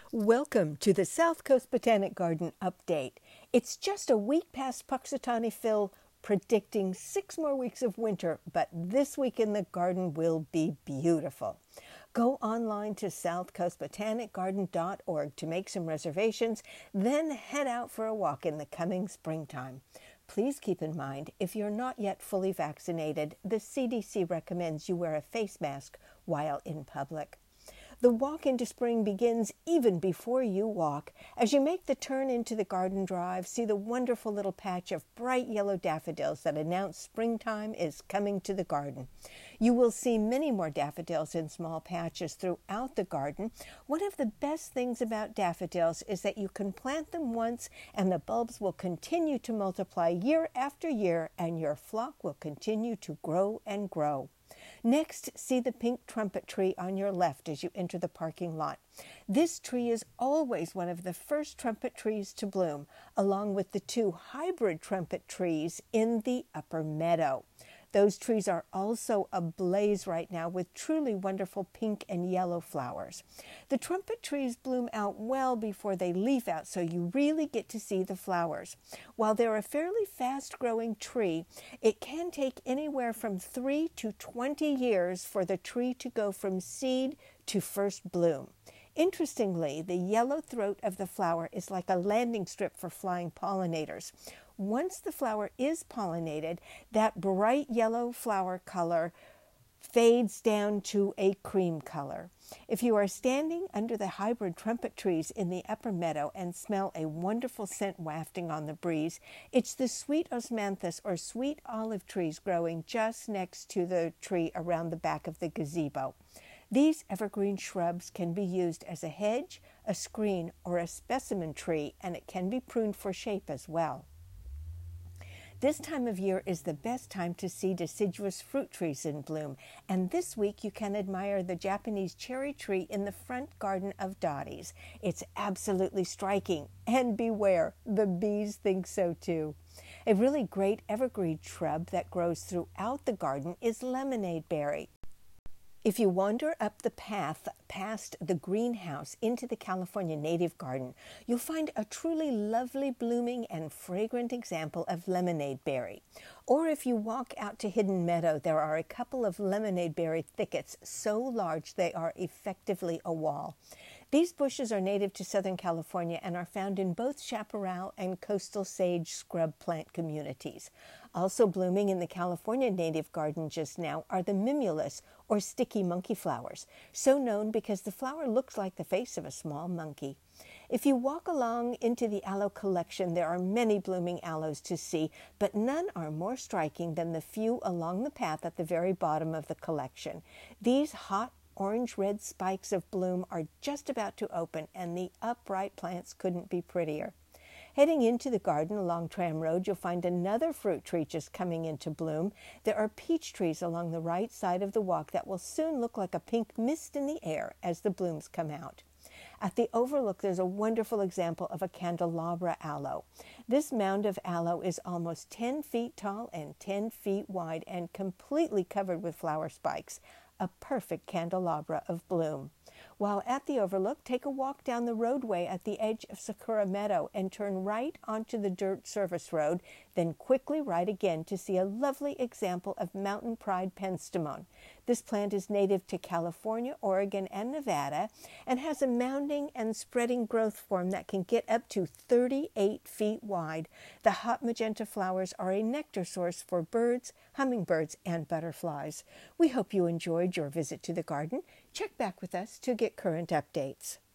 Welcome to the South Coast Botanic Garden update. It's just a week past Punxsutawney Phil, predicting 6 more weeks of winter, but this week in the garden will be beautiful. Go online to southcoastbotanicgarden.org to make some reservations, then head out for a walk in the coming springtime. Please keep in mind, if you're not yet fully vaccinated, the CDC recommends you wear a face mask while in public. The walk into spring begins even before you walk. As you make the turn into the garden drive, see the wonderful little patch of bright yellow daffodils that announce springtime is coming to the garden. You will see many more daffodils in small patches throughout the garden. One of the best things about daffodils is that you can plant them once and the bulbs will continue to multiply year after year, and your flock will continue to grow and grow. Next, see the pink trumpet tree on your left as you enter the parking lot. This tree is always one of the first trumpet trees to bloom, along with the 2 hybrid trumpet trees in the upper meadow. Those trees are also ablaze right now with truly wonderful pink and yellow flowers. The trumpet trees bloom out well before they leaf out, so you really get to see the flowers. While they're a fairly fast-growing tree, it can take anywhere from 3 to 20 years for the tree to go from seed to first bloom. Interestingly, the yellow throat of the flower is like a landing strip for flying pollinators. Once the flower is pollinated, that bright yellow flower color fades down to a cream color. If you are standing under the hybrid trumpet trees in the upper meadow and smell a wonderful scent wafting on the breeze, it's the sweet osmanthus or sweet olive trees growing just next to the tree around the back of the gazebo. These evergreen shrubs can be used as a hedge, a screen, or a specimen tree, and it can be pruned for shape as well. This time of year is the best time to see deciduous fruit trees in bloom, and this week you can admire the Japanese cherry tree in the front garden of Dottie's. It's absolutely striking, and beware, the bees think so too. A really great evergreen shrub that grows throughout the garden is lemonade berry. If you wander up the path past the greenhouse into the California native garden, you'll find a truly lovely blooming and fragrant example of lemonade berry. Or if you walk out to Hidden Meadow, there are a couple of lemonade berry thickets so large they are effectively a wall. These bushes are native to Southern California and are found in both chaparral and coastal sage scrub plant communities. Also blooming in the California native garden just now are the mimulus, or sticky monkey flowers, so known because the flower looks like the face of a small monkey. If you walk along into the aloe collection, there are many blooming aloes to see, but none are more striking than the few along the path at the very bottom of the collection. These hot orange-red spikes of bloom are just about to open, and the upright plants couldn't be prettier. Heading into the garden along Tram Road, you'll find another fruit tree just coming into bloom. There are peach trees along the right side of the walk that will soon look like a pink mist in the air as the blooms come out. At the overlook, there's a wonderful example of a candelabra aloe. This mound of aloe is almost 10 feet tall and 10 feet wide and completely covered with flower spikes. A perfect candelabra of bloom. While at the overlook, take a walk down the roadway at the edge of Sakura Meadow and turn right onto the dirt service road, then quickly right again to see a lovely example of Mountain Pride penstemon. This plant is native to California, Oregon, and Nevada, and has a mounding and spreading growth form that can get up to 38 feet wide. The hot magenta flowers are a nectar source for birds, hummingbirds, and butterflies. We hope you enjoyed your visit to the garden. Check back with us to get current updates.